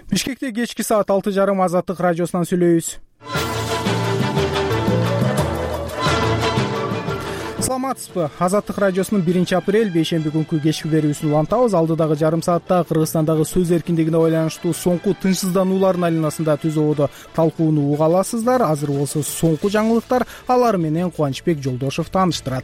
Бишкекте кечки саат 6:30 Азаттык радиосунан сүйлөйбүз. Саламатсызбы? Азаттык радиосунун 1-апрель бейшемби күнкү кечки берүүсүн улантабыз. Алдыдагы жарым саатта Кыргызстандагы сөз эркиндигине байланыштуу соңку тынчсыздануулардын айланасында түз ободо талкууну уга аласыздар. Азыр болсо соңку жаңылыктар, алар менен Кубанычбек Жолдошов тааныштырат.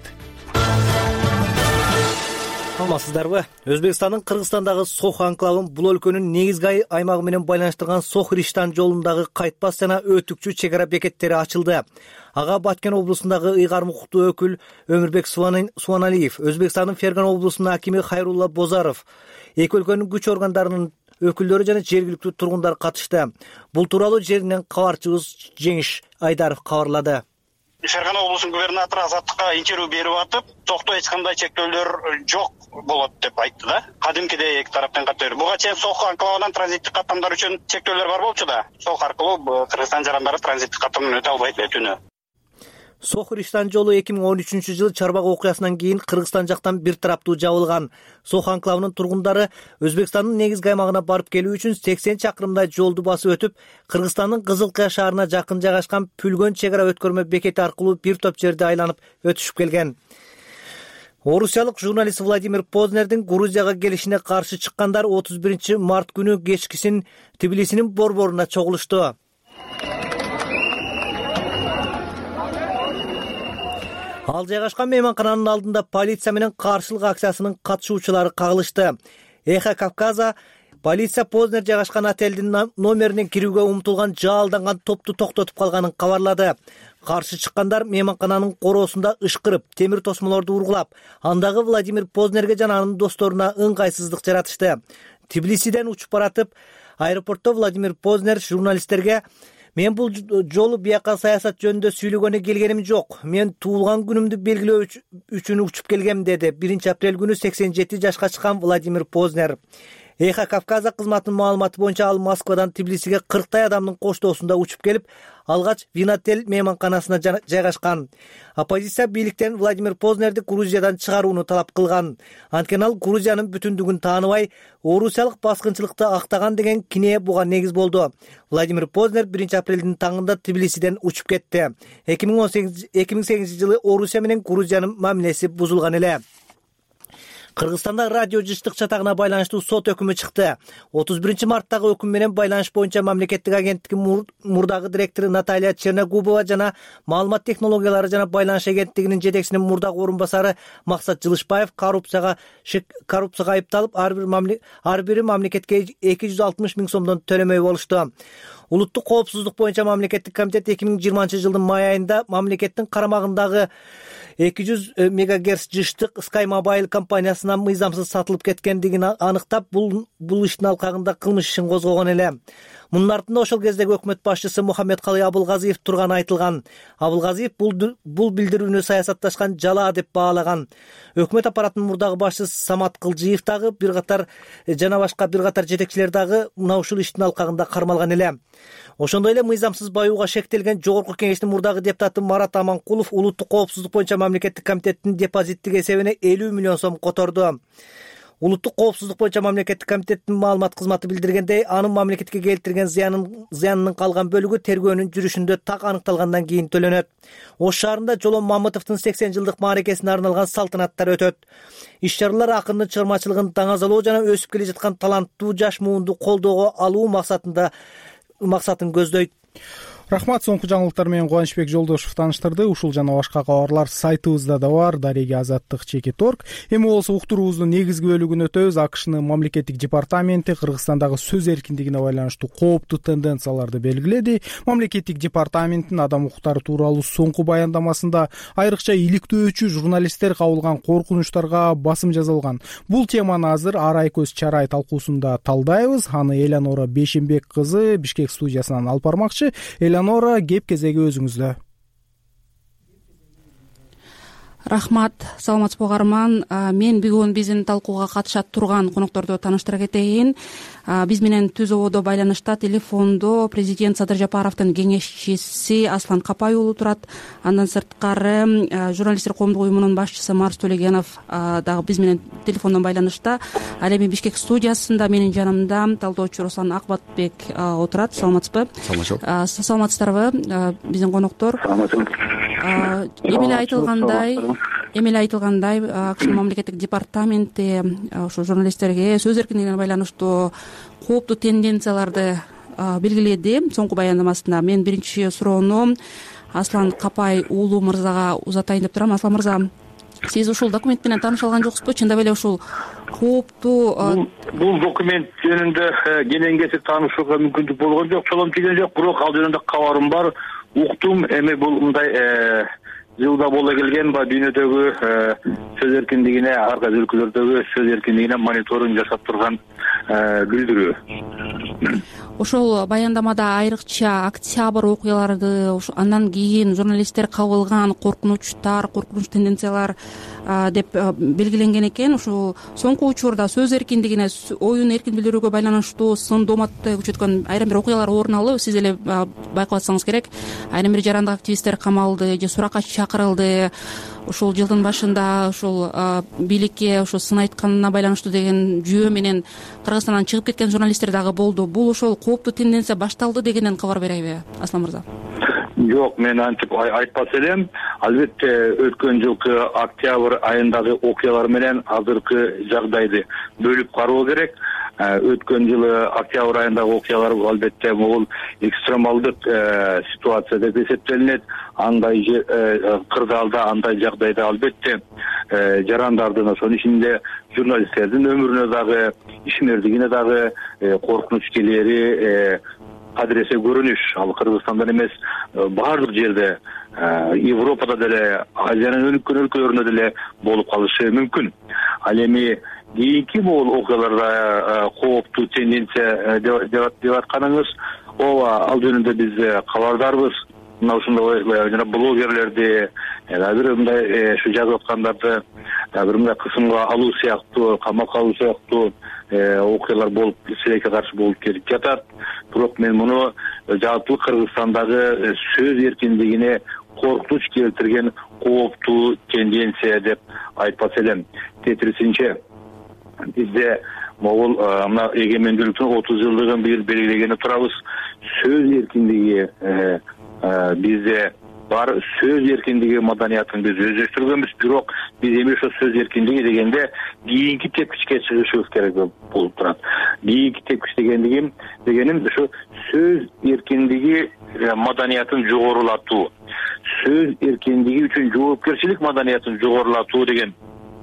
Саламатсыздарбы? Өзбекстандын Кыргызстандагы Сох анклавын бул өлкөнүн негизги аймагы менен байланыштырган Сох-Риштан жолундагы кайтпас жана өтүкчү чек ара бекеттери ачылды. Ага Баткен облусундагы ыйгарым укуктуу өкүл Өмүрбек Субаналиев, Өзбекстандын Ферган облусунун акими Хайрулла Бозаров, эки өлкөнүн күч органдарынын өкүлдөрү жана жергиликтүү тургундар катышты. Бул тууралуу жеринен кабарчыбыз Жеңиш Айдаров кабарлады. Ферган облусунун губернатору Азаттыкка интервью берип атып, Сохто эч кандай чектөөлөр жок болот деп айтты да. Кадимкидей эки тараптын катары. Буга чейин Сох анклавынан транзиттик каттамдар үчүн чектөөлөр бар болчу да. Сох аркылуу Кыргызстан жарандары транзиттик каттамдан өтө албайт түнү. Сох-Риштан жолу 2013-жылы Чарбак окуясынан кийин Кыргызстан жактан бир тараптуу жабылган. Сох анклавынын тургундары Өзбекстандын негизги аймагына барып келүү үчүн 80 чакырымдай жолду басып өтүп, Кыргызстандын Кызылкая шаарына жакын жайгашкан Пүлгөн чек ара өткөрмө бекети аркылуу бир топ жерди айланып өтүшүп келген. Орусиялык журналист Владимир Познердин Грузияга келишине каршы чыккандар 31-март күнү кечкисин Тбилисинин борборуна чогулушту. Ал жайгашкан мейманкананын алдында полиция менен каршылык акциясынын катышуучулары кагылышты. Эхо Кавказа полиция Познер жайгашкан отелдин номерине кирүүгө умтулган жаалданган топту токтотуп калганын кабарлады. Каршы чыккандар мейманкананын короосунда ышкырып, темир тосмолорду ургулап, андагы Владимир Познерге жана анын досторуна ыңгайсыздык жаратышты. Тбилисиден учуп баратып, аэропортто Владимир Познер журналисттерге: "Мен бул жолу бияка саясат жөнүндө сүйлөгөнү келгеним жок. Мен туулган күнүмдү белгилөө үчүн учуп келгем", деди 1-апрель күнү 87 жашка чыккан Владимир Познер. Эхо Кавказа кызматынын маалыматы боюнча ал Москвадан Тбилисиге 40 адамдын коштоосунда учуп келип, алгач Винотель мейманканасына жайгашкан. Оппозиция бийликтен Владимир Познерди Грузиядан чыгарууну талап кылган. Анткени ал Грузиянын бүтүндүгүн тааныбай, орусиялык баскынчылыкты актаган деген кине буга негиз болду. Владимир Познер 1-апрелдин таңында Тбилисиден учуп кетти. 2008-жылы Орусия менен Грузиянын мамилеси бузулган эле. Кыргызстанда радио жыштык чатагына байланыштуу сот өкүмү чыкты. 31-марттагы өкүм менен байланыш боюнча мамлекеттик агенттиктин мурдагы директору Наталья Черногубова жана маалымат технологиялары жана байланыш агенттигинин жетекчисинин мурдагы орун басары Максат Жылышбаев коррупцияга айыпталып, ар бири мамлекетке 260 миң сомдон төлөмөй болушту. Улуттук коопсуздук боюнча мамлекеттик комитет 2020-жылдын май айында мамлекеттин карамагындагы 200 МГц жыштык Sky Mobile компаниясына мыйзамсыз сатылып кеткендигин аныктап, бул иштин алкагында кылмыш ишин козгогон эле. Мунун артында ошол кездеги өкмөт башчысы Мухаммедкалый Абылгазиев турганы айтылган. Абылгазиев бул билдирүүнү саясатташкан жалаа деп баалаган. Өкмөт аппаратынын мурдагы башчысы Самат Кылжиев дагы башка бир катар жетекчилер дагы мына ушул иштин алкагында кармалган эле. Ошондой эле мыйзамсыз баюуга шектелген Жогорку Кеңештин мурдагы депутаты Марат Аманкулов улуттук коопсуздук боюнча мамлекеттик комитеттин депозиттик эсебине 50 миллион сом которду. Улуттук коопсуздук боюнча мамлекеттик комитеттин маалымат кызматы билдиргендей, анын мамлекетке келтирген зыянынын калган бөлүгү тергөөнүн жүрүшүндө так аныкталгандан кийин төлөнөт. Ош шаарында Жолон Мамытовдун 80 жылдык мааракесине арналган салтанаттар өтөт. Иш-чаралар акындын чыгармачылыгын таңазалоо жана өсүп келе жаткан таланттуу жаш муунду колдоого алуу максатын көздөйт. Рахмат, соңку жаңылыктар менен Кубанычбек Жолдошов тааныштырды. Ушул жана башка кабарлар сайтыбызда да бар, @azattik.org. Эми болсо уктуруубуздун негизги бөлүгүнө өтөбүз. АКШнын мамлекеттик департаменти Кыргызстандагы сөз эркиндигине байланыштуу кооптуу тенденцияларды белгиледи. Мамлекеттик департаменттин адам укуктары тууралуу соңку баяндамасында айрыкча иликтөөчү журналисттер кабылган коркунучтарга басым жасалган. Бул теманы азыр Арай көз чарай талкуусунда талдайбыз. Аны Элянора Бейшембек кызы Бишкек студиясынан алып бармакчы. Элянора, кеп кезеги өзүңүздө. Рахмат, саламатсызбы угарман. Мен бүгүн биздин талкууга катышат турган конокторду тааныштыра кетейин. Биз менен түз ободо байланышта телефондо президент Садыр Жапаровдун кеңешчиси Аслан Капай уулу турат. Андан сырткары журналисттер коомдук уюмунун башчысы Марс Төлегенов дагы биз менен телефондон байланышта. Ал эми Бишкек студиясында менин жанымда талдоочу Руслан Акбатбек отурат. Саламатсызбы? Саламатсыздарбы биздин коноктор? Эмеле айтылгандай АКШнын мамлекеттик департаменти ошо журналисттерге сөз эркиндигине байланыштуу кооптуу тенденцияларды белгиледи соңку баяндамасында. Мен биринчи суроону Аслан Капай уулу мырзага узатайын деп турам. Аслан мырза, сиз ушул документ менен тааныша алган жоксузбу? Чындап эле ушул кооптуу бул документ жөнүндө кенен таанышууга мүмкүндүк болгон жок, чолом тийген жок, бирок ал жөнүндө кабарым бар, уктум. Эми бул мындай жылда боло келген дүйнөдөгү сөз эркиндигине, ар кайсы өлкөлөрдөгү сөз эркиндигине мониторинг жасап турган билдирүү. Ошол баяндамада айрыкча октябрь окуяларды, андан кийин журналисттер кабылган коркунучтар, коркунуч тенденциялар деп белгиленген экен. Ушул соңку учурда сөз эркиндигине, оюн эркин билдирүүгө байланыштуу сын дооматты күчөткөн айрым бир окуялар орун алып, сиз эле байкап атсаңыз керек. Айрым бир жарандык активисттер камалды же суракка чакырылды. Ушул жылдын башында ушул бийликке ошо сын айтканына байланыштуу деген жүйө менен Кыргызстандан чыгып кеткен журналисттер дагы болду. Бул ошол кооптуу тенденция башталды дегенден кабар береби, Аслан мырза? Жок, мен антип айтпас элем. Албетте өткөн жылкы октябрь айындагы окуялар менен азыркы жагдайды бөлүп кароо керек. Өткөн жылы октябрь айындагы окуялар албетте бул экстремалдык ситуация деп эсептелинет. Андай кырдаалда, андай жагдайда албетте жарандардын, ошонун ичинде журналисттердин өмүрүнө дагы, ишмердигине дагы коркунуч келери адресе көрүнүш. Ал Кыргызстандан эмес, баардык жерде, Европада деле, Азиянын өнүккөн өлкөлөрүндө деле болуп калышы мүмкүн. Ал эми кийинки бул окуяларда кооптуу тенденция деп атканыңыз, ооба, ал жөнүндө биз кабардарбыз. Мына ушундай жана блогерлерди, бир мындай ушу жазып аткандарды бир мындай кысымга алуу сыяктуу, камакка алуу сыяктуу окуялар болуп, силекке каршы болуп келип жатат. Бирок мен муну жалпы Кыргызстандагы сөз эркиндигине коркунуч келтирген кооптуу тенденция деп айтпас элем. Тетирисинче бизде могул мына эгемендүүлүктүн 30 жылдыгын белгилегени турабыз. Сөз эркиндиги бизде бар, сөз эркиндиги маданиятын биз өздөштүргөнбүз. Бирок биз эми ошо сөз эркиндиги дегенде кийинки тепкичке чыгышыбыз керек болуп турат. Кийинки тепкич дегеним ошо сөз эркиндиги маданиятын жогорулатуу, сөз эркиндиги үчүн жоопкерчилик маданиятын жогорулатуу деген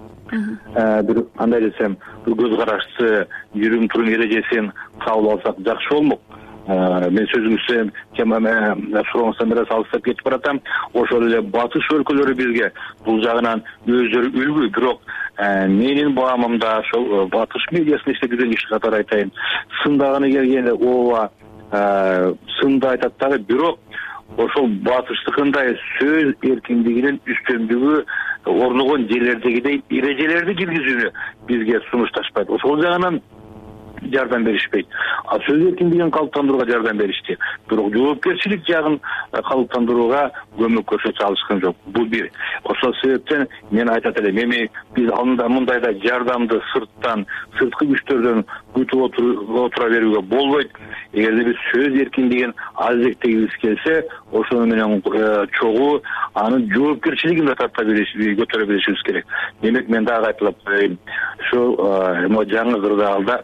бир андай десем, бир көз карашты, жүрүм турум эрежесин кабыл алсак жакшы болмок. Мен сөзүңүздө сурооңуздан бир алыстап кетип баратам. Ошол эле батыш өлкөлөрү бизге бул жагынан өздөрү үлгү. Бирок менин баамымда ошол батыш медиасында иштеген киши катары айтайын. Сындаганы келгенде ооба сынды айтат дагы, бирок ошол батыштыкындай сөз эркиндигинин үстөмдүгү орногон жерлердегидей эрежелерди киргизүүнү бизге сунушташпайт. Ошол жагынан жардам беришпейт. Сөз эркиндигин калыптандырууга жардам беришти. Бирок жоопкерчилик жагын калыптандырууга көмөк көрсөтө алышкан жок. Бул бир. Ошол себептен мен айтат элем, эми биз мындайда жардамды сырттан, сырткы күчтөрдөн күтүп отура берүүгө болбойт. Эгерде биз сөз эркиндигин азектегибиз келсе, ошону менен чогуу анын жоопкерчилигин да тарта көтөрө беришибиз керек. Демек мен дагы айтылып коеюн. Ошол жаңы кырдаалда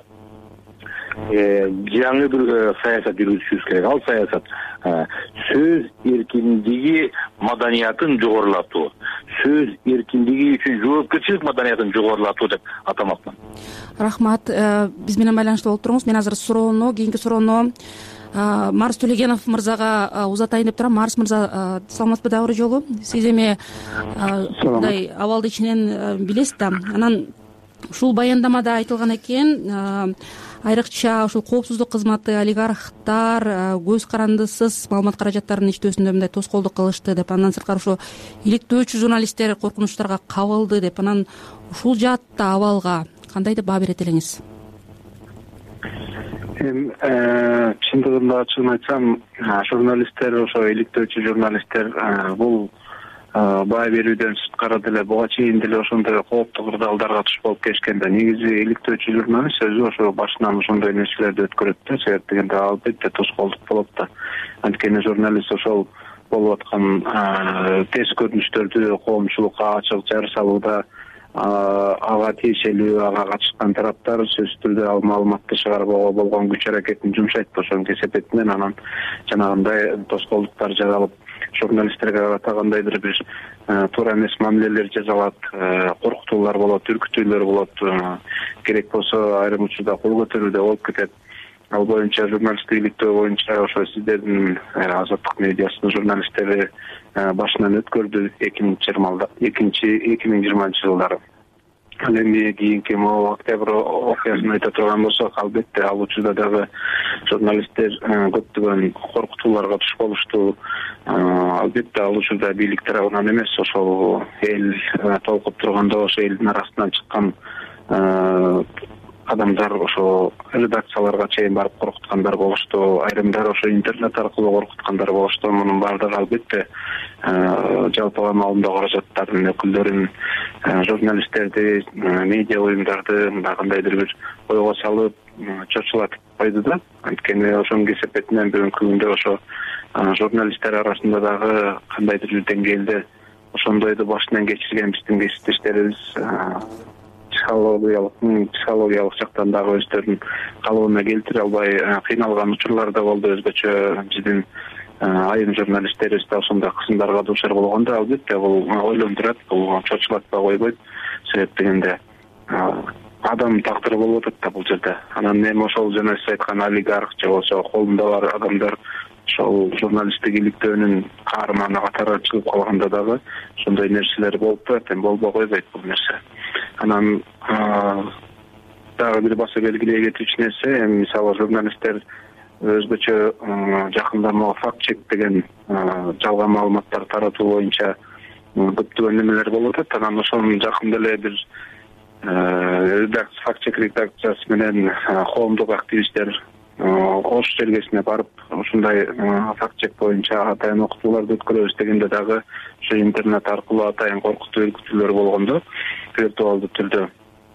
жаңы бир саясат жүргүзүшүбүз керек. Ал саясат сөз эркиндиги маданиятын жогорулатуу, сөз эркиндиги үчүн жоопкерчилик маданиятын жогорулатуу деп атамакмын. Рахмат. Биз менен байланышта болуп туруңуз. Мен азыр кийинки суроону Марс Төлегенов мырзага узатайын деп турам. Марс мырза, саламатсызбы дагы бир жолу? Сиз эми мындай абалды ичинен билесиз да. Анан ушул баяндамада айтылган экен, айрыкча ушул коопсуздук кызматы, олигархтар көз карандысыз маалымат каражаттарынын иштөөсүндө мындай тоскоолдук кылышты деп, андан сырткары ошо иликтөөчү журналисттер коркунучтарга кабылды деп, анан ушул жаатта абалга кандай деп баа берет элеңиз? Эми чындыгында ачыгын айтсам, журналисттер, ошо иликтөөчү журналисттер бул баа берүүдөн сырткары деле буга чейин деле ошондой кооптуу кырдаалдарга туш болуп келишкен да. Негизи иликтөөчү журналист өзү ошо башынан ошондой нерселерди өткөрөт да, себеп дегенде албетте тоскоолдук болот да. Анткени журналист ошол болуп аткан терс көрүнүштөрдү коомчулукка ачык жар салууда ага тиешелүү, ага катышкан тараптар сөзсүз түрдө ал маалыматты чыгарууга болгон күч аракетин жумшайт ошонун кесепетинен. Анан жанагындай тоскоолдуктар жаралып, журналисттерге карата кандайдыр бир туура эмес мамилелер жасалат, коркутуулар болот, үркүтүүлөр болот, керек болсо айрым учурда кол көтөрүү да болуп кетет. Ал боюнча журналисттик иликтөө боюнча ошо сиздердин Азаттык медиасынын журналисттери башынан өткөрдү 2020 жылдары. Ал эми кийинки могу октябрь окуясын айта турган болсок, албетте ал учурда дагы журналисттер көптөгөн коркутууларга туш болушту. Албетте ал учурда бийлик тарабынан эмес, ошол эл толкуп турганда ошо элдин арасынан чыккан адамдар ошо редакцияларга чейин барып коркуткандар болушту. Айрымдар ошо интернет аркылуу коркуткандар болушту. Мунун баардыгы албетте жалпыга маалымдоо каражаттарынын өкүлдөрүн, журналисттерди, медиа уюмдарды мындай кандайдыр бир ойго салып чочулатып койду да. Анткени ошонун кесепетинен бүгүнкү күндө ошо журналисттер арасында дагы кандайдыр бир деңгээлде ошондойду башынан кечирген биздин кесиптештерибиз психологиялык жактан дагы өздөрүнүн калыбына келтире албай кыйналган учурлар да болду. Өзгөчө биздин айым журналисттерибиз да ошондой кысымдарга дуушар болгондо албетте бул ойлондурат, бул чочулатпай койбойт. Себеп дегенде адам тагдыры болуп атат да бул жерде. Анан эми ошол жана сиз айткан олигарх же болбосо колунда бар адамдар ошол журналисттик иликтөөнүн каарманы катары чыгып калганда дагы ошондой нерселер болуп турат, эми болбой койбойт бул нерсе. Анан дагы бир баса белгилей кетүүчү нерсе, эми мисалы журналисттер өзгөчө жакында могу факт-чек деген жалган маалыматтар таратуу боюнча көптөгөн немелер болуп атат. Анан ошонун жакында эле бир факт-чек редакциясы менен коомдук активисттер Ош жергесине барып, ушундай факт-чек боюнча атайын окутууларды өткөрөбүз дегенде дагы ошо интернет аркылуу атайын коркутуу үркүтүүлөр болгондо виртуалдуу түрдө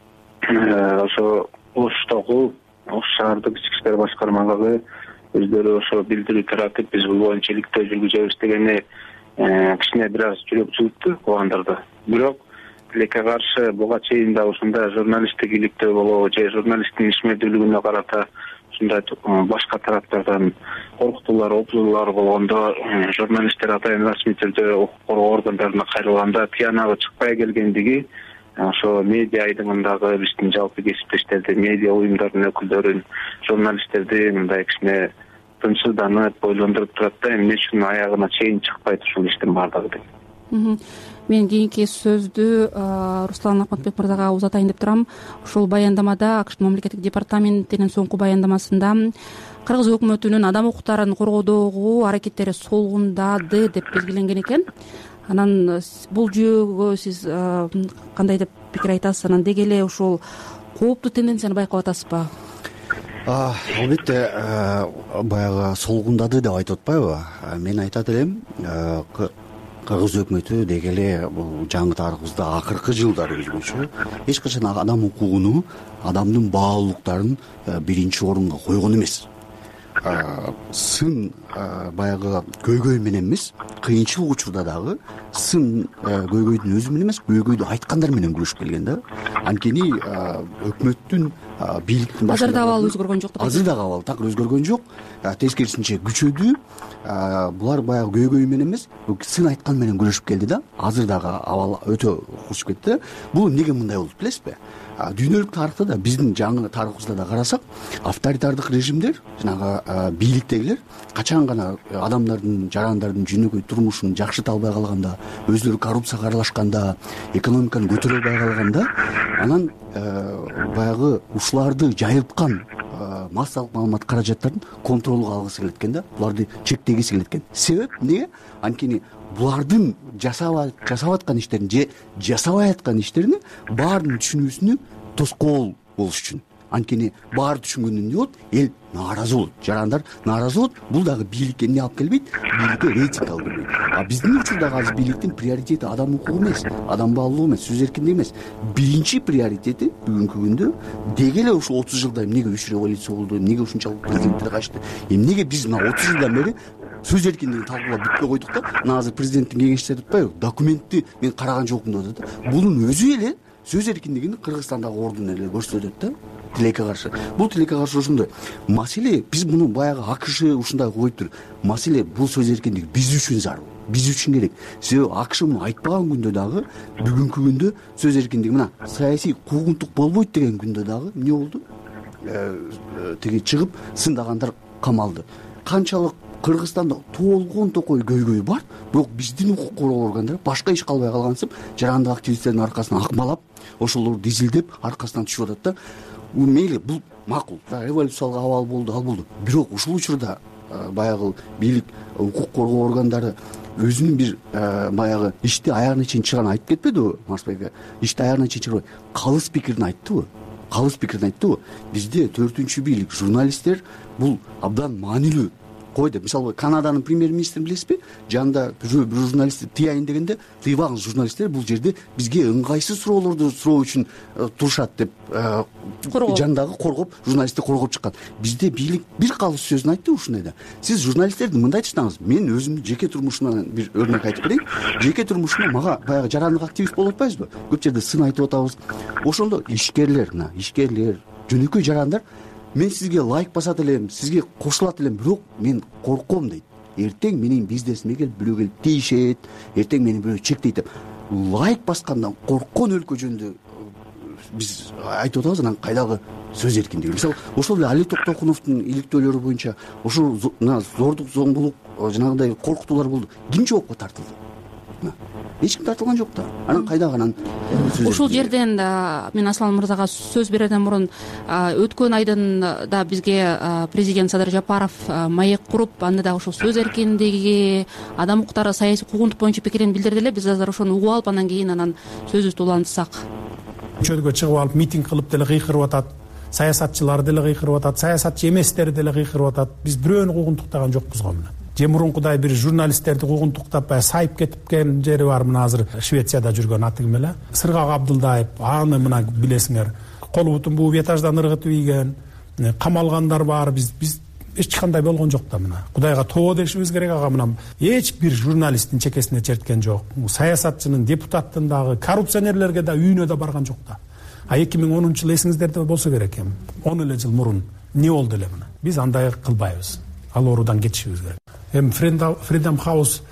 ошо Оштогу Ош шаардык ички иштер башкармалыгы өздөрү ошо билдирүү таратып, биз бул боюнча иликтөө жүргүзөбүз дегени кичине бир аз жүрөкчүлүктү кылгандырды. Бирок тилекке каршы буга чейин да ушундай журналисттик иликтөө болобу же журналисттин ишмердүүлүгүнө карата ушундай башка тараптардан коркутуулар, опулуулар болгондо журналисттер атайын расмий түрдө укук коргоо органдарына кайрылганда тыянагы чыкпай келгендиги ошо медиа айдыңындагы биздин жалпы кесиптештерди, медиа уюмдардын өкүлдөрүн, журналисттерди мындай кичине тынчсызданып, ойлондуруп турат да, эмне үчүн аягына чейин чыкпайт ушул иштин баардыгы деп. Мен кийинки сөздү Руслан Акматбек мырзага узатайын деп турам. Ушул баяндамада АКШ мамлекеттик департаментинин соңку баяндамасында кыргыз өкмөтүнүн адам укуктарын коргоодогу аракеттери солгундады деп белгиленген экен. Анан бул жүйөгө сиз кандай деп пикир айтасыз? Анан деги эле ушул кооптуу тенденцияны байкап атасызбы? Албетте баягы солгундады деп айтып атпайбы? Мен айтат элем, кыргыз өкмөтү деги эле бул жаңы тарыхыбызда акыркы жылдары өзгөчө эч качан адам укугуну, адамдын баалуулуктарын биринчи орунга койгон эмес. Сын баягы көйгөй менен эмес, кыйынчылык учурда дагы сын көйгөйдүн өзү менен эмес, көйгөйдү айткандар менен күрөшүп келген да. Анткени өкмөттүн, бийликтин азыр дагы абал өзгөргөн жок деп. Азыр дагы абал так өзгөргөн жок. Тескерисинче күчөдү. Булар баягы көйгөй менен эмес, сын айткан менен күрөшүп келди да. Азыр дагы абал өтө курчуп кетти. Бул эмнеге мындай болду билесизби? Дүйнөлүк тарыхта да, биздин жаңы тарыхыбызда да карасак, авторитардык режимдер, жанагы бийликтегилер качан гана адамдардын, жарандардын жөнөкөй турмушун жакшырта албай калганда, өзлөрү коррупцияга аралашканда, экономиканы көтөрө албай калганда, анан баягы ушуларды жайылткан массалык маалымат каражаттарын контролго алгысы келет экен да, буларды чектегиси келет экен. Себеп эмнеге? Анткени булардын жасап аткан иштерин же жасабай аткан иштерини баарынын түшүнүүсүнө тоскоол болуш үчүн. Анткени баары түшүнгөндө эмне болот? Эл нааразы болот, жарандар нааразы болот. Бул дагы бийликке эмне алып келбейт? Бийликке рейтинг алып келбейт. А биздин учурда азыр бийликтин приоритети адам укугу эмес, адам баалуулугу эмес, сөз эркиндиги эмес. Биринчи приоритети бүгүнкү күндө деги эле ушу 30 жылда эмнеге 3 революция болду, эмнеге ушунчалык президенттер качты, эмнеге биз мына 30 жылдан бери сөз эркиндигин талкуулап бүтпөй койдук да. Мына азыр президенттин кеңешчиси айтып атпайбы? Документти мен караган жокмун деп атат да. Бунун өзү эле сөз эркиндигин Кыргызстандагы ордун эле көрсөтөт да. Тилекке каршы. Бул тилекке каршы ошондой. Маселе биз муну баягы АКШ ушундай койуптур. Маселе бул сөз эркиндиги биз үчүн зарыл. Биз үчүн керек. Себеби АКШ муну айтпаган күндө дагы бүгүнкү күндө сөз эркиндиги мына саясий куугунтук болбойт деген күндө дагы эмне болду? Тиги чыгып сындагандар камалды. Канчалык Кыргызстанда толгон токой көйгөй бар, бирок биздин укук коргоо органдары башка иш калбай калгансып, жарандык активисттердин аркасынан акмалап, ошолорду изилдеп аркасынан түшүп атат да. Мейли бул макул, революциялык абал болду, ал болду. Бирок ушул учурда баягы бийлик, укук коргоо органдары өзүнүн бир баягы ишти аягына чейин чыгарын айтып кетпедиби, Марсбек? Ишти аягына чейин чыгып калыс пикирин айтты. Бизде 4-күнчү бийлик, журналисттер бул абдан маанилүү. Койду. Мисалы, Канаданын премьер-министрин билесизби? Жанында бир журналистти тыяйын дегенде, тыйбаган журналисттер бул жерде бизге ыңгайсыз суроолорду суроо үчүн турушат деп жандагы коргоп, журналистти коргоп чыккан. Бизде бийлик бир калыс сөзүн айтты ушундай да. Сиз журналисттерди мындай айтсаңыз, мен өзүмдүн жеке турмушумдан бир өрнөк айтып берейин. Жеке турмушумда мага баягы жарандык активист болуп атпайсызбы? Көп жерде сын айтып атабыз. Ошондо ишкерлер, жөнөкөй жарандар мен сизге лайк басат элем, сизге кошулат элем, бирок мен корком дейт. Эртең менин бизнесиме келип бирөө келип тийишет, эртең мени бирөө чектейт деп. Лайк баскандан корккон өлкө жөнүндө биз айтып атабыз, анан кайдагы сөз эркиндиги. Мисалы, ошол эле Али Токтокуновдун иликтөөлөрү боюнча ошол зордук, зомбулук, жанагындай коркутуулар болду. Ким жоопко тартылды? Эч ким тартылган жок да. Анан кайдагы анан ушул жерден мен Аслан мырзага сөз берерден мурун өткөн айдын да бизге президент Садыр Жапаров маек куруп, анда дагы ушул сөз эркиндиги, адам укуктары, саясий куугунтук боюнча пикирин билдирди эле. Биз азыр ошону угуп алып, андан кийин анан сөзүбүздү улантсак. Чөлгө чыгып алып митинг кылып деле кыйкырып атат, саясатчылар деле кыйкырып атат, саясатчы эместер деле кыйкырып атат. Биз бирөөнү куугунтуктаган жокпуз го мына. Же мурункудай бир журналисттерди куугунтуктап сайып кеткен жери бар. Мына азыр Швецияда жүргөн аты ким эле? Сыргак Абдылдаев. Аны мына билесиңер. Кол бутун бууп этаждан ыргытып ийген, камалгандар бар. Биз эч кандай болгон жок да мына. Кудайга тоо дешибиз керек. Ага мына эч бир журналисттин чекесине черткен жок. Саясатчынын, депутаттын дагы, коррупционерлерге да үйүнө да барган жок да. 2010-жыл эсиңиздерде болсо керек эми. 10 эле жыл мурун эмне болду эле мына. Биз андай кылбайбыз. Ал оруудан кетишибиз керек. Эми Freedom House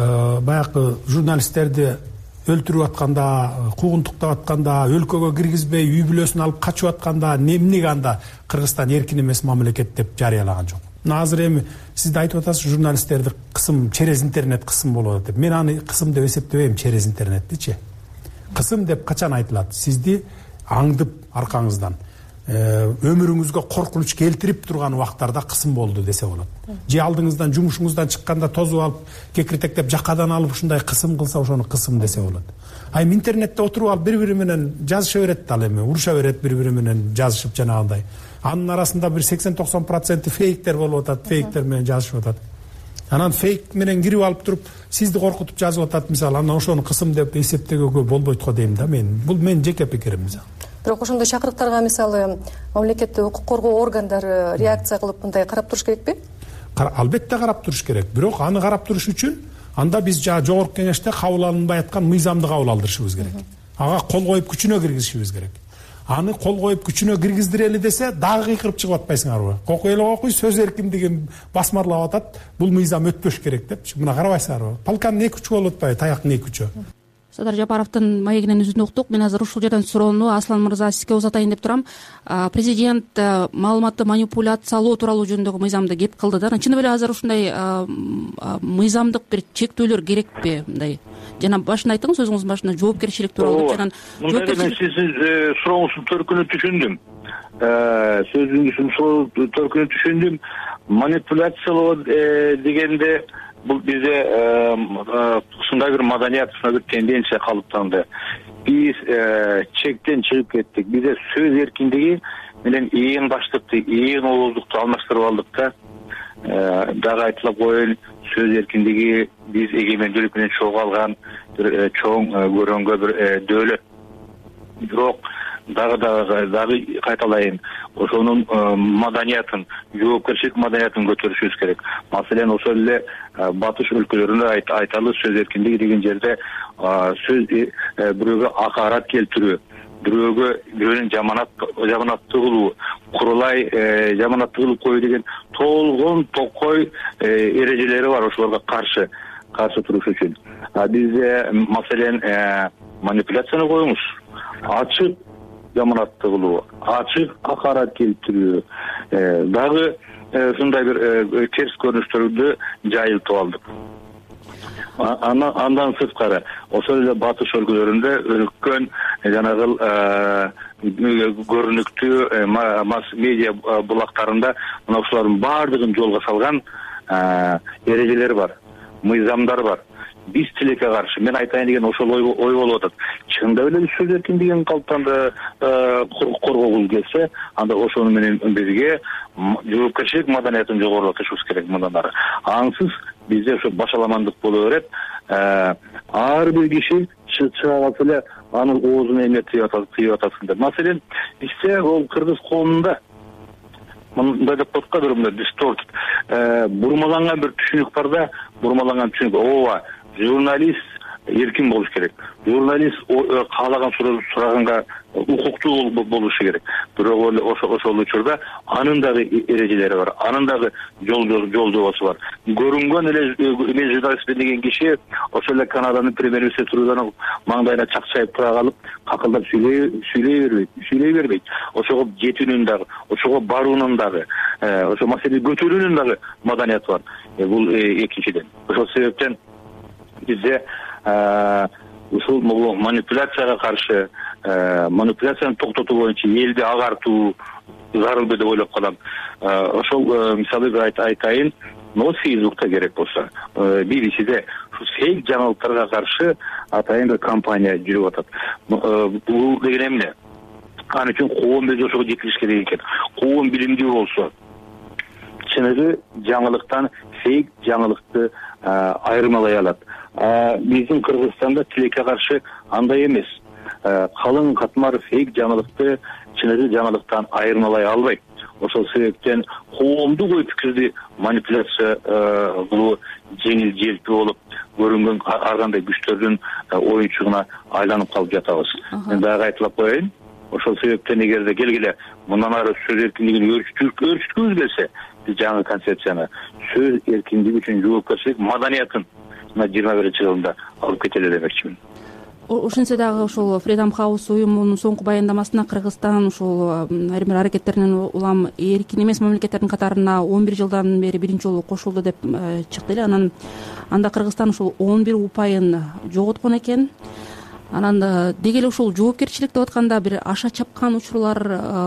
баягы журналисттерди өлтүрүп атканда, куугунтуктап атканда, өлкөгө киргизбей, үй бүлөсүн алып качып атканда, эмнеге анда Кыргызстан эркин эмес мамлекет деп жарыялаган жок? Мына азыр эми сиз да айтып атасыз, журналисттерди кысым, через интернет кысым болуп атат деп. Мен аны кысым деп эсептебейм, через интернеттичи. Кысым деп качан айтылат? Сизди аңдып аркаңыздан өмүрүңүзгө коркунуч келтирип турган убактарда кысым болду десе болот. Же алдыңыздан жумушуңуздан чыкканда тозуп алып, кекиртектеп жакадан алып ушундай кысым кылса, ошону кысым десе болот. Ай интернетте отуруп алып бири-бири менен жазыша берет да, ал эми уруша берет бири-бири менен жазышып жанагындай. Анын арасында бир 80-90% фейктер болуп атат, фейктер менен жазышып атат. Анан фейк менен кирип алып туруп сизди коркутуп жазып атат, мисалы, анан ошону кысым деп эсептегөөгө болбойт го дейм да мен. Бул менин жеке пикирим мисалы. Бирок ошондой чакырыктарга мисалы мамлекеттик укук коргоо органдары реакция кылып мындай карап туруш керекпи? Албетте карап туруш керек. Бирок аны карап туруш үчүн анда биз жогорку кеңеште кабыл алынбай аткан мыйзамды кабыл алдырышыбыз керек. Ага кол коюп күчүнө киргизишибиз керек. Аны кол коюп күчүнө киргиздирели десе, дагы кыйкырып чыгып атпайсыңарбы? Кокуй эле кокуй, сөз эркиндигин басмарлап атат. Бул мыйзам өтпөш керек депчи. Мына карабайсыңарбы? Палканын эки учу болуп атпайбы? Таяктын эки учу. Садыр Жапаровдун маегинен үзүндү уктук. Мен азыр ушул жерден суроону Аслан мырза сизге узатайын деп турам. Президент маалыматты манипуляциялоо тууралуу жөнүндөгү мыйзамды кеп кылды да. Чын эле азыр ушундай мыйзамдык бир чектөөлөр керекпи? Мындай жана башында айттыңыз, өзүңүздүн башында жоопкерчилик тууралуу. Мындай мен сиздин сурооңузду төркүнү түшүндүм. сөзүңүздүн төркүнүн түшүндүм. Манипуляциялоо дегенде бул бизде ушундай бир маданият, ушундай бир тенденция калыптанды. Биз чектен чыгып кеттик. Бизде сөз эркиндиги менен ээн баштыкты, ээн ооздукту алмаштырып алдык да. Дагы айтылып коеюн, сөз эркиндиги биз эгемендүүлүк менен чогуу алган бир чоң көрөнгө бир дөөлөт. Бирок дагы кайталайын, ошонун маданиятын, жоопкерчилик маданиятын көтөрүшүбүз керек. Маселен, ошол эле батыш өлкөлөрүндө айталы сөз эркиндиги деген жерде сөз бирөөгө акарат келтирүү, бирөөнүн жаманаттуу кылуу, курулай жаманаттуу кылып коюу деген толгон токой эрежелери бар ошолорго каршы туруш үчүн. Бизде маселен манипуляцияны коюңуз, ачык жаманаттуу кылуу, ачык акарат келтирүү, дагы ушундай бир терс көрүнүштөрдү жайылтып алдык. Андан сырткары ошол эле батыш өлкөлөрүндө үлкөн жанагы көрүнүктүү масс медиа булактарында мына ушулардын баардыгын жолго салган эрежелер бар, мыйзамдар бар. Биз тилекке каршы, мен айтайын деген ошол ой болуп атат. Чындап эле сөз эркиндигин калыптанды коргогул келсе, анда ошону менен бирге жоопкерчилик маданиятын жогорулатышыбыз керек мындан ары. Ансыз бизде ошо башаламандык боло берет. Ар бир киши чыга калса эле анын оозуна эмне тыйып атасың деп. Маселен, бизде ол кыргыз коомунда мындай деп коет го, бир дисторт, бурмаланган бир түшүнүк бар да, бурмаланган түшүнүк. Ооба, журналист эркин болуш керек. Журналист каалаган сураганга укуктуу болушу керек. Бирок эле ошол учурда анын дагы эрежелери бар, анын дагы жол жобосу бар. Көрүнгөн эле мен журналист деген киши ошол эле Канаданын премьер-министри туруудан маңдайына чакчайып тура калып, какылдап сүйлөй бербейт. Ошого жетүүнүн дагы, ошого баруунун дагы, ошо маселени көтөрүүнүн дагы маданияты бар. Бул экинчиден. Ошол себептен бизде ушул манипуляцияга каршы, манипуляцияны токтотуу боюнча элди агартуу зарыл деп ойлоп калам. Ошол мисалы айтайын, Фейсбукта керек болсо, BBC'де фейк жаңылыктарга каршы атайын бир кампания жүрүп атат. Бул деген эмне? Аны үчүн коом өзү ошого жетилиш керек экен. Коом билимдүү болсо, чыныгы жаңылыктан фейк жаңылыкты айырмалай алат. Биздин Кыргызстанда тилекке каршы андай эмес. Калың катмар фейк жаңылыкты чыныгы жаңылыктан айырмалай албайт. Ошол себептен коомдук ой пикирди манипуляция кылуу жеңил желпи болуп, көрүнгөн ар кандай күчтөрдүн оюнчугуна айланып калып жатабыз. Мен дагы айтылып коеюн. Ошол себептен эгерде келгиле мындан ары сөз эркиндигин өөрчүткүбүз келсе, биз жаңы концепцияны сөз эркиндиги үчүн жоопкерчилик маданиятын 21-жылында алып кетели демекчимин. Ошентсе дагы ошол Freedom House уюмунун соңку баяндамасында Кыргызстан ушул айрым бир аракеттеринен улам эркин эмес мамлекеттердин катарына 11 жылдан бери биринчи жолу кошулду деп чыкты эле. Анан анда Кыргызстан ушул 11 упайын жоготкон экен. Анан деги эле ушул жоопкерчилик деп атканда бир аша чапкан учурлар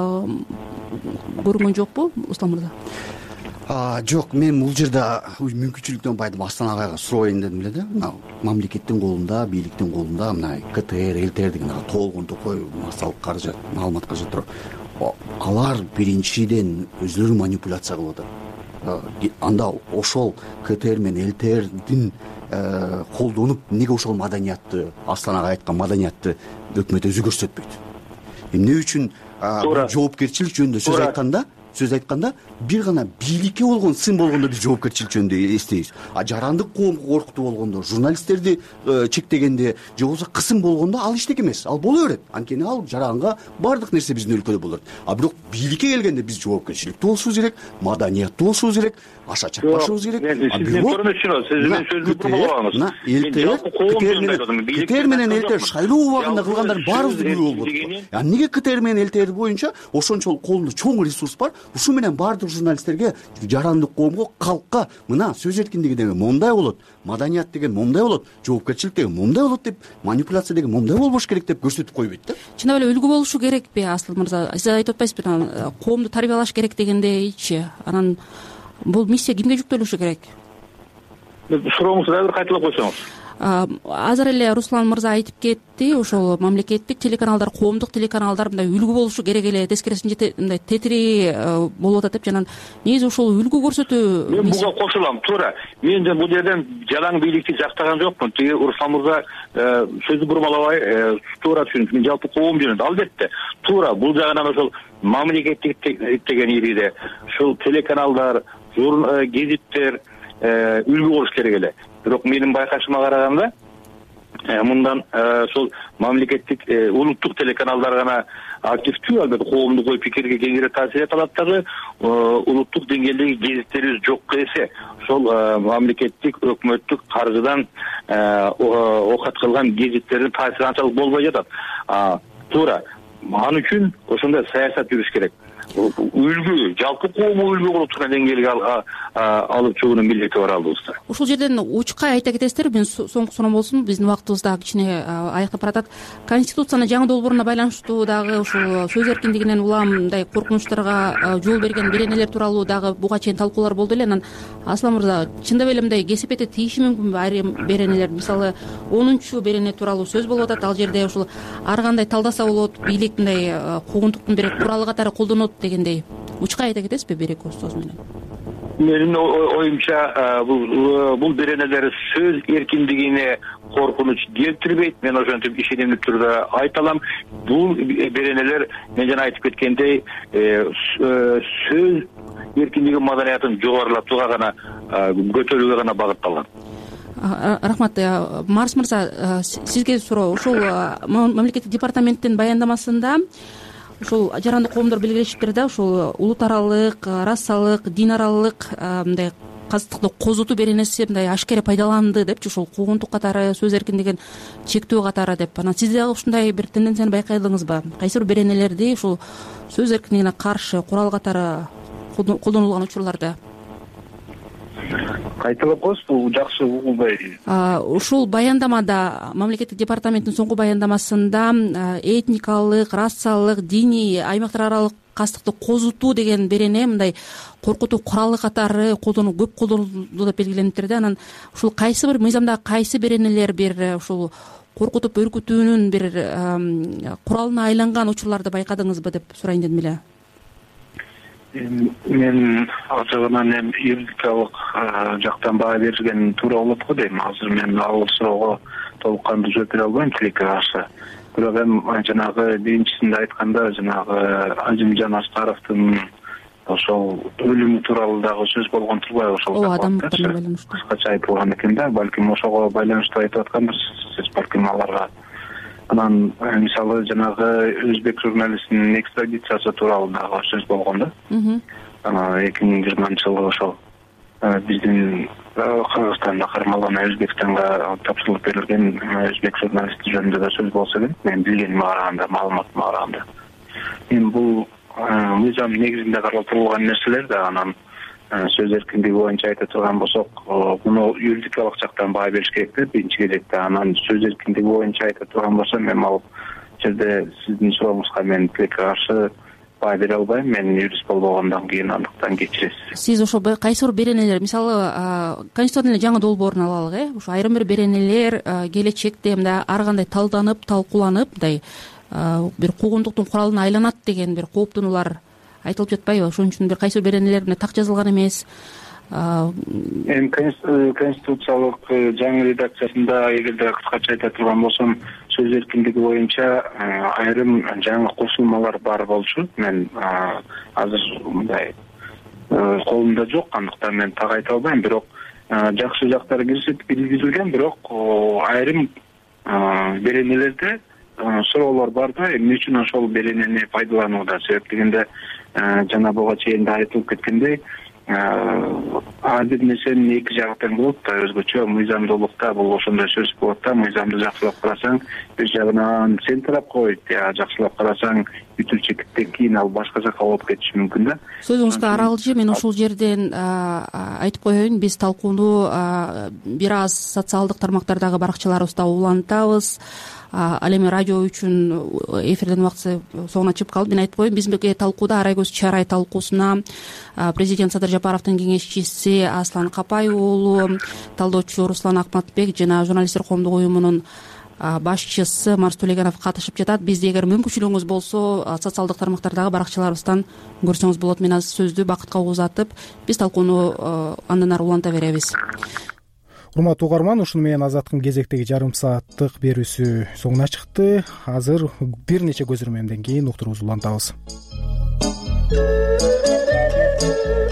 көрүнгөн жокпу, Услан мырза? Жок, мен бул жерде мүмкүнчүлүктөн байдым Астанага сурабайын дедим эле да. Мамлекеттин колунда, бийликтин колунда мына КТР, ЛТР деген толгон токой массалык каражат, маалымат каражаттар. Алар биринчиден өзүлөрү манипуляция кылып атат. Анда ошол КТР менен ЛТРдин колдонуп, неге ошол маданиятты, Астанага айткан маданиятты өкмөт өзү көрсөтпөйт? Эмне үчүн жоопкерчилик жөнүндө сөз айтканда бир гана бийликке болгон сын болгондо биз жоопкерчилик жөнүндө эстейбиз. Жарандык коомду коркутуу болгондо, журналисттерди чектегенде же болбосо кысым болгондо ал иштек эмес. Ал боло берет. Анткени ал жаранга бардык нерсе биздин өлкөдө болот. Бирок бийликке келгенде биз жоопкерчиликтүү болушубуз керек, маданияттуу болушубуз керек, аша чаппашыбыз керек. Сиздин көрүнүшүңүз, сиз менин сөзүмдү бурмалабаңыз. КТР менен ЛТР шайлоо убагында кылгандардын баарыбызды күбө болот. Эмнеге КТР менен ЛТР боюнча ошончолук колунда чоң ресурс бар, ушу менен баардык журналисттерге, жарандык коомго, калкка мына сөз эркиндиги деген момундай болот, маданият деген момундай болот, жоопкерчилик деген момундай болот деп, манипуляция деген момундай болбош керек деп көрсөтүп койбойт да. Чындап эле үлгү болушу керекпи Асыл мырза? Сиз айтып атпайсызбы, коомду тарбиялаш керек дегендейчи? Анан бул миссия кимге жүктөлүшү керек? Сурооңузду дагы бир кайталап койсоңуз. Азыр эле Руслан мырза айтып кетти, ошол мамлекеттик телеканалдар, коомдук телеканалдар мындай үлгү болушу керек эле, тескерисинче мындай тетири болуп атат деп. Жана негизи ошол үлгү көрсөтүү. Мен буга кошулам, туура. Мен бул жерден жалаң бийликти жактаган жокмун. Тиги Руслан мырза сөздү бурмалабай туура түшүнүп, мен жалпы коом жөнүндө албетте туура. Бул жагынан ошол мамлекеттик деген ириде ушул телеканалдар, гезиттер үлгү болуш керек эле. Бирок менин байкашыма караганда мындан ошол мамлекеттик улуттук телеканалдар гана активдүү, албетте коомдук ой пикирге кеңирээк таасир эте алат дагы. Улуттук деңгээлдеги гезиттерибиз жокко эсе ошол мамлекеттик өкмөттүк каржыдан окат кылган гезиттердин таасири анчалык болбой жатат. Туура. Ал үчүн ошондой саясат жүрүш керек. Үлгү, жалпы коомго үлгү болуп турган деңгээлге алып чыгуунун милдети бар алдыбызда. Ушул жерден учкай айта кетесиздер, мен соңку суроом болсун, биздин убактыбыз дагы кичине аяктап баратат. Конституциянын жаңы долбооруна байланыштуу дагы ушул сөз эркиндигинен улам мындай коркунучтарга жол берген беренелер тууралуу дагы буга чейин талкуулар болду эле. Анан Аслан мырза, чындап эле мындай кесепете тийиши мүмкүнбү айрым беренелер? Мисалы 10-чу берене тууралуу сөз болуп атат. Ал жерде ушул ар кандай талдаса болот, бийлик мындай куугунтуктун бир куралы катары колдонот дегендей. Учкай айта кетесизби бир-эки сөз менен? Менин оюмча бул беренелер сөз эркиндигине коркунуч келтирбейт. Мен ошентип ишенимдүү түрдө айта алам. Бул беренелер, мен жана айтып кеткендей, сөз эркиндиги маданиятын жогорулатууга гана, көтөрүүгө гана багытталган. Рахмат. Марс мырза, сизге суроо. Ушул мамлекеттик департаменттин баяндамасында ушул жарандык коомдор белгилешиптир да, ушул улут аралык, расалык, дин аралык мындай казыктыкты козутуу беренеси мындай ашкере пайдаланды депчи, ушул куугунтук катары, сөз эркиндигин чектөө катары деп. Анан сиз дагы ушундай бир тенденцияны байкадыңызбы? Кайсы бир беренелерди ушул сөз эркиндигине каршы курал катары колдонулган учурларда? Кайталап коесуз, бул жакшы угулбай. Ушул баяндамада, мамлекеттик департаменттин соңку баяндамасында этникалык, расалык, диний аймактар аралык кастыкты козутуу деген берене мындай коркутуу куралы катары көп колдонулду деп белгилениптир да. Анан ушул кайсы бир мыйзамдагы кайсы беренелер бир ушул коркутуп өркүтүүнүн бир куралына айланган учурларды байкадыңызбы деп сурайын дедим эле. Мен ал жагынан эми юридикалык жактан баа берилген туура болот го дейм. Азыр мен ал суроого толук кандуу жооп бере албайм тилекке каршы. Бирок эми жанагы биринчисинде айтканда, жанагы Азимжан Аскаровдун ошол өлүмү тууралуу дагы сөз болгон турбайбы? Ошол кыскача айтылган экен да. Балким ошого байланыштуу айтып аткандырсыз, балким аларга. Анан мисалы жанагы өзбек журналистинин экстрадициясы тууралуу дагы сөз болгон да. 2020-жылы ошол биздин Кыргызстанда кармалган Өзбекстанга тапшырылып берилген өзбек журналисти жөнүндө да сөз болсо керек. Мен билгениме караганда, маалыматыма караганда. Эми бул мыйзам негизинде каралтылган нерселер да. Анан сөз эркиндиги боюнча айта турган болсок, муну юридикалык жактан баа бериш керек да биринчи кезекте. Анан сөз эркиндиги боюнча айта турган болсом, эми ал жерде сиздин сурооңузга мен тилекке каршы баа бере албайм. Мен юрист болбогондон кийин андыктан кечиресиз. Сиз ошо кайсы бир беренелер, мисалы Конституциянын жаңы долбоорун алалы, ошо айрым бир беренелер келечекте мындай ар кандай талданып, талкууланып, мындай бир куугунтуктун куралына айланат деген бир кооптонуулар айтылып жатпайбы? Ошон үчүн бир кайсы беренелер так жазылган эмес. Эми конституциялык жаңы редакциясында эгерде кыскача айта турган болсом, сөз эркиндиги боюнча айрым жаңы кошулмалар бар болчу. Мен азыр мындай колумда жок, андыктан мен так айта албайм. Бирок жакшы жактары киргизилген, бирок айрым беренелерде суроолор бар да. Эмне үчүн ошол беренени пайдаланууда? Себеп дегенде жана буга чейин да айтылып кеткендей, ар бир нерсенин эки жагы тең болот да, өзгөчө мыйзамдуулукта бул ошондой сөз болот да. Мыйзамды жакшылап карасаң бир жагынан сен тарап койт, жакшылап карасаң бүтүн чекиттен кийин ал башка жака болуп кетиши мүмкүн да. Сөзүңүздө аралжы, мен ушул жерден айтып коеюн, биз талкууну бир аз социалдык тармактардагы баракчаларыбызда улантабыз. Ал эми радио үчүн эфирдин убакыты соңуна чыгып калды. Мен айтып коеюн, бизге талкууда Арай көз чарай талкуусуна президент Садыр Жапаровдун кеңешчиси Аслан Капай уулу, талдоочу Руслан Акматбек жана журналисттер коомдук уюмунун башчысы Марс Төлегенов катышып жатат. Бизде эгер мүмкүнчүлүгүңүз болсо, социалдык тармактардагы баракчаларыбыздан көрсөңүз болот. Мен азыр сөздү Бакытка узатып, биз талкууну андан ары уланта беребиз. Урматтуу угарман, ушуну менен Азаттыктын кезектеги жарым сааттык берүүсү соңуна чыкты. Азыр бир нече көзөрмөмдөн кийин уктуруубузду улантабыз.